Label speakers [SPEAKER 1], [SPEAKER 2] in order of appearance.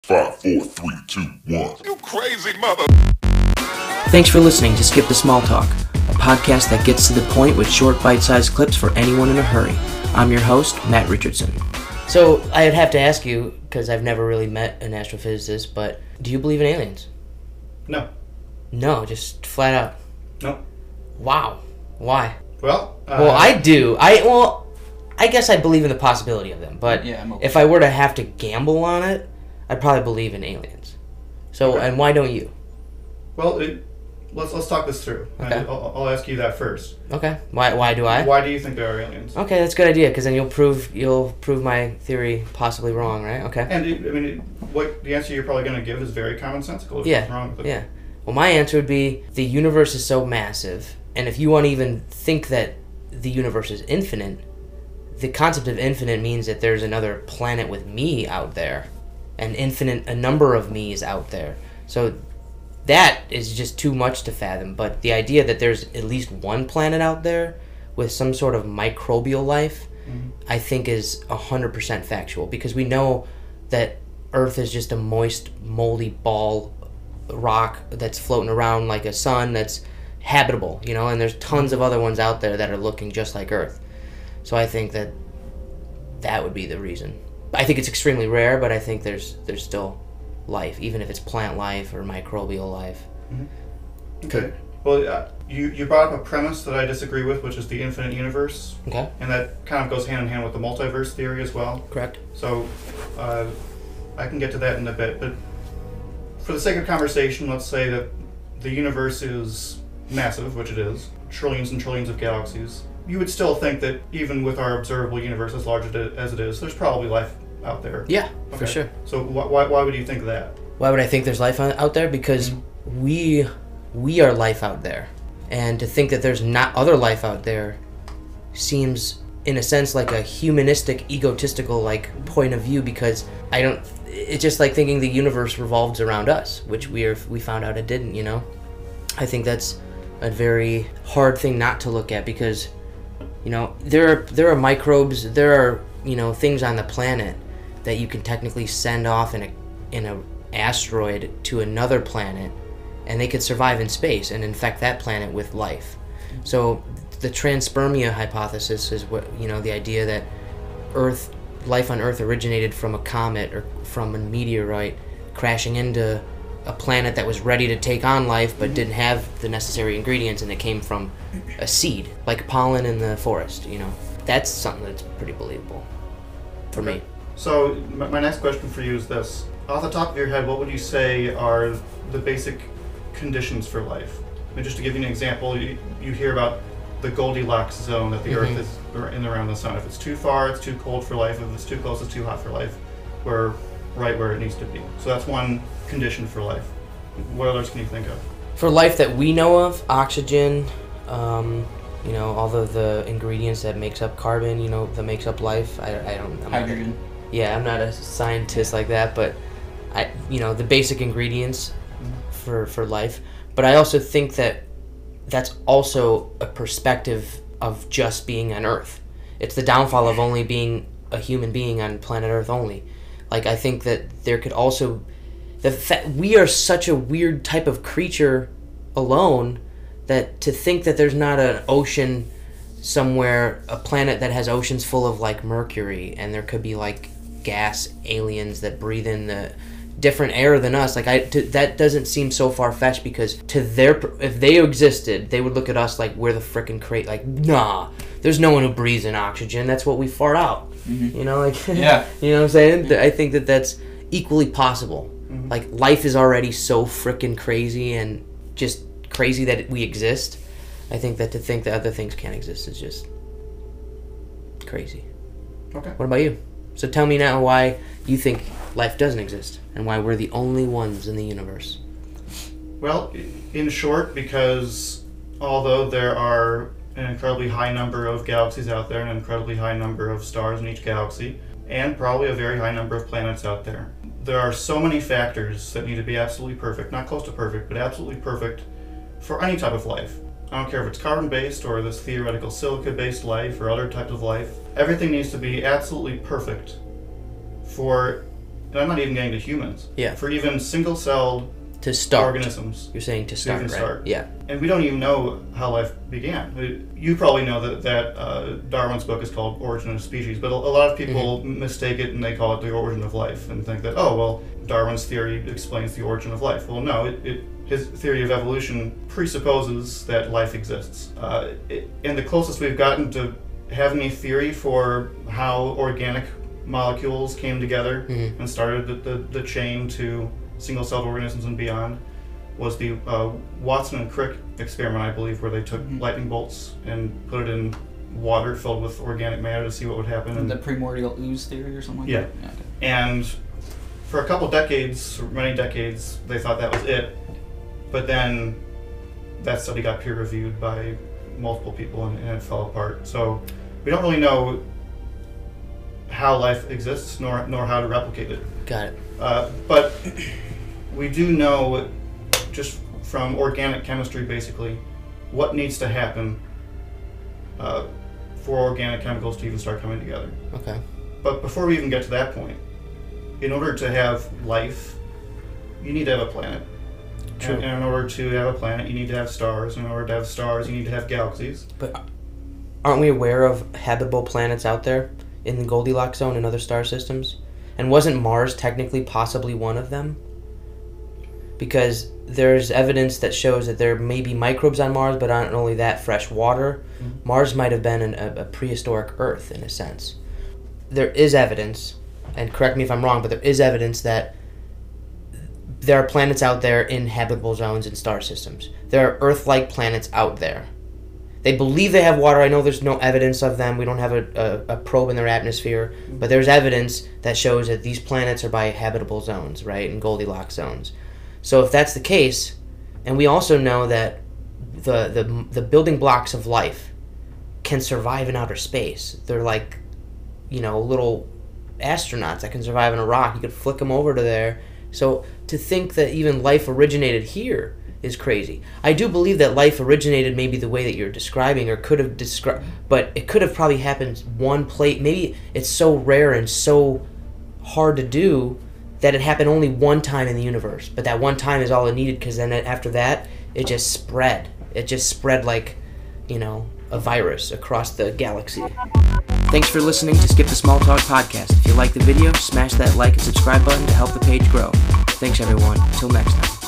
[SPEAKER 1] 5, 4, 3, 2, 1. You crazy mother.
[SPEAKER 2] Thanks for listening to Skip the Small Talk, a podcast that gets to the point with short bite-sized clips for anyone in a hurry. I'm your host, Matt Richardson. So, I'd have to ask you, because I've never really met an astrophysicist, but do you believe in aliens?
[SPEAKER 3] No.
[SPEAKER 2] No, just flat out.
[SPEAKER 3] No.
[SPEAKER 2] Wow. Why?
[SPEAKER 3] Well,
[SPEAKER 2] I do. I guess I believe in the possibility of them, but if I were to have to gamble on it, I'd probably believe in aliens. So, okay. And why don't you?
[SPEAKER 3] Well, let's talk this through. Okay. I'll ask you that first.
[SPEAKER 2] Okay. Why do I?
[SPEAKER 3] Why do you think there are aliens?
[SPEAKER 2] Okay, that's a good idea, because then you'll prove my theory possibly wrong, right? Okay.
[SPEAKER 3] And what the answer you're probably going to give is very commonsensical.
[SPEAKER 2] Yeah.
[SPEAKER 3] What's wrong with it?
[SPEAKER 2] Yeah. Well, my answer would be the universe is so massive, and if you want to even think that the universe is infinite, the concept of infinite means that there's another planet with me out there, a number of me's out there. So that is just too much to fathom. But the idea that there's at least one planet out there with some sort of microbial life, I think is 100% factual, because we know that Earth is just a moist, moldy ball rock that's floating around like a sun that's habitable, and there's tons of other ones out there that are looking just like Earth. So I think that would be the reason. I think it's extremely rare, but I think there's still life, even if it's plant life or microbial life.
[SPEAKER 3] Mm-hmm. Okay. Well, you brought up a premise that I disagree with, which is the infinite universe. Okay. And that kind of goes hand in hand with the multiverse theory as well.
[SPEAKER 2] Correct.
[SPEAKER 3] So I can get to that in a bit, but for the sake of conversation, let's say that the universe is massive, which it is, trillions and trillions of galaxies. You would still think that even with our observable universe as large as it is, there's probably life out there.
[SPEAKER 2] Yeah, okay. For sure.
[SPEAKER 3] So why would you think that?
[SPEAKER 2] Why would I think there's life out there? Because we are life out there. And to think that there's not other life out there seems, in a sense, like a humanistic, egotistical point of view, because it's just like thinking the universe revolves around us, which we found out it didn't, I think that's a very hard thing not to look at, because there are microbes, there are things on the planet that you can technically send off in a asteroid to another planet, and they could survive in space and infect that planet with life. So the transpermia hypothesis is what the idea that life on Earth originated from a comet or from a meteorite crashing into a planet that was ready to take on life but didn't have the necessary ingredients, and it came from a seed, like pollen in the forest. That's something that's pretty believable for me.
[SPEAKER 3] So my next question for you is this. Off the top of your head, what would you say are the basic conditions for life? Just to give you an example, you hear about the Goldilocks zone, that the Earth is in and around the sun. If it's too far, it's too cold for life. If it's too close, it's too hot for life. We're right where it needs to be. So that's one condition for life. What others can you think of? For
[SPEAKER 2] life that we know of, oxygen, all of the ingredients that makes up carbon, that makes up life.
[SPEAKER 4] Hydrogen.
[SPEAKER 2] I'm not a scientist like that, but the basic ingredients for life. But I also think that that's also a perspective of just being on Earth. It's the downfall of only being a human being on planet Earth only. I think that there could also... we are such a weird type of creature alone, that to think that there's not an ocean somewhere, a planet that has oceans full of Mercury, and there could be gas aliens that breathe in the different air than us, that doesn't seem so far-fetched, because if they existed, they would look at us like we're the frickin' nah, there's no one who breathes in oxygen, that's what we fart out.
[SPEAKER 3] Yeah.
[SPEAKER 2] You know what I'm saying? I think that that's equally possible. Life is already so frickin' crazy, and just crazy that we exist. I think that to think that other things can't exist is just crazy.
[SPEAKER 3] Okay.
[SPEAKER 2] What about you? So tell me now why you think life doesn't exist, and why we're the only ones in the universe.
[SPEAKER 3] Well, in short, because although there are an incredibly high number of galaxies out there, and an incredibly high number of stars in each galaxy, and probably a very high number of planets out there, there are so many factors that need to be absolutely perfect, not close to perfect, but absolutely perfect for any type of life. I don't care if it's carbon-based or this theoretical silica-based life or other types of life. Everything needs to be absolutely perfect for and I'm not even getting to humans.
[SPEAKER 2] Yeah.
[SPEAKER 3] For even single-celled
[SPEAKER 2] To start.
[SPEAKER 3] organisms.
[SPEAKER 2] You're saying to start,
[SPEAKER 3] even
[SPEAKER 2] right?
[SPEAKER 3] start.
[SPEAKER 2] Yeah.
[SPEAKER 3] And we don't even know how life began. You probably know that Darwin's book is called Origin of Species, but a lot of people mistake it and they call it the origin of life and think that, oh, well, Darwin's theory explains the origin of life. Well, no, his theory of evolution presupposes that life exists. And the closest we've gotten to having a theory for how organic molecules came together and started the chain to single-celled organisms and beyond was the Watson and Crick experiment, I believe, where they took lightning bolts and put it in water filled with organic matter to see what would happen.
[SPEAKER 4] And the primordial ooze theory or something like that? Yeah. Okay.
[SPEAKER 3] And for a couple decades, or many decades, they thought that was it. But then that study got peer-reviewed by multiple people and it fell apart. So we don't really know how life exists nor how to replicate it.
[SPEAKER 2] Got it.
[SPEAKER 3] But we do know, just from organic chemistry basically, what needs to happen for organic chemicals to even start coming together.
[SPEAKER 2] Okay.
[SPEAKER 3] But before we even get to that point, in order to have life, you need to have a planet.
[SPEAKER 2] True.
[SPEAKER 3] And in order to have a planet, you need to have stars. In order to have stars, you need to have galaxies.
[SPEAKER 2] But aren't we aware of habitable planets out there in the Goldilocks zone and other star systems? And wasn't Mars technically possibly one of them? Because there's evidence that shows that there may be microbes on Mars, but not only that, fresh water. Mars might have been a prehistoric Earth in a sense. There is evidence, and correct me if I'm wrong, but there is evidence that there are planets out there in habitable zones and star systems. There are Earth-like planets out there. They believe they have water. I know there's no evidence of them. We don't have a probe in their atmosphere. But there's evidence that shows that these planets are by habitable zones, right, in Goldilocks zones. So if that's the case, and we also know that the building blocks of life can survive in outer space. They're like, little astronauts that can survive in a rock. You could flick them over to there. So to think that even life originated here is crazy. I do believe that life originated maybe the way that you're describing, or could have described, but it could have probably happened one place. Maybe it's so rare and so hard to do that it happened only one time in the universe. But that one time is all it needed, because then after that, it just spread. It just spread like, a virus across the galaxy. Thanks for listening to Skip the Small Talk podcast. If you like the video, smash that like and subscribe button to help the page grow. Thanks everyone. Until next time.